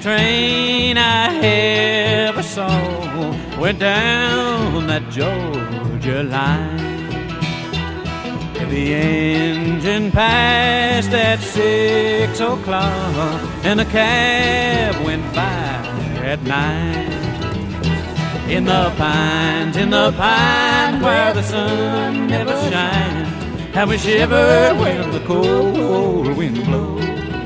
train I ever saw went down that Georgia line. If the engine passed at 6 o'clock and the cab went by at 9. In the pines, where the sun never shines, and we shivered when the cold wind blows.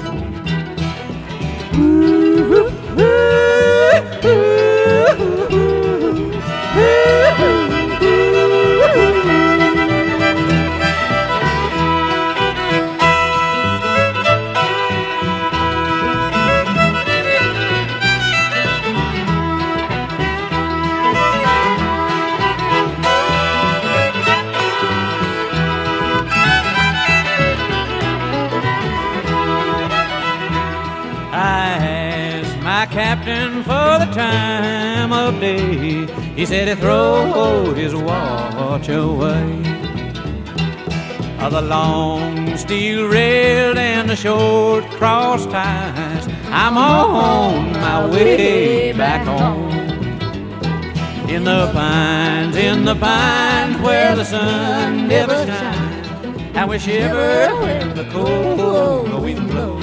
Captain for the time of day, he said he throwed his watch away. The long steel rail and the short cross ties, I'm on my way back home. In the pines, where the sun never shines, and we shiver when the cold wind blows.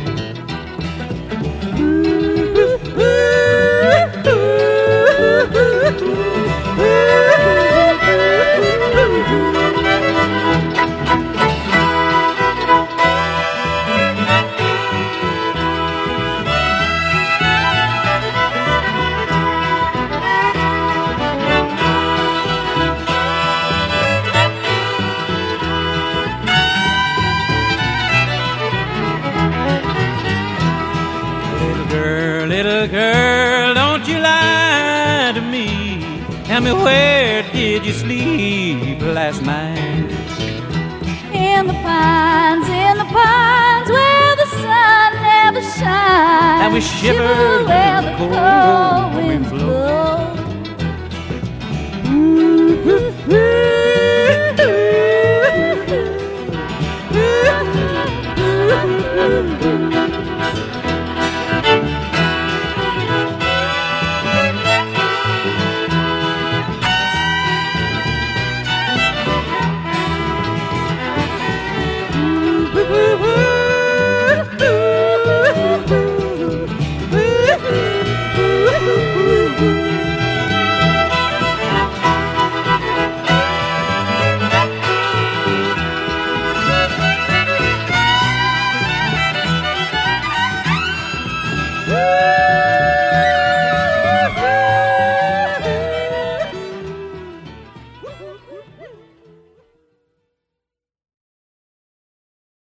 Little girl, don't you lie to me. Tell me, where did you sleep last night? In the pines, where the sun never shines, and we shiver where the cold winds blow. Woo!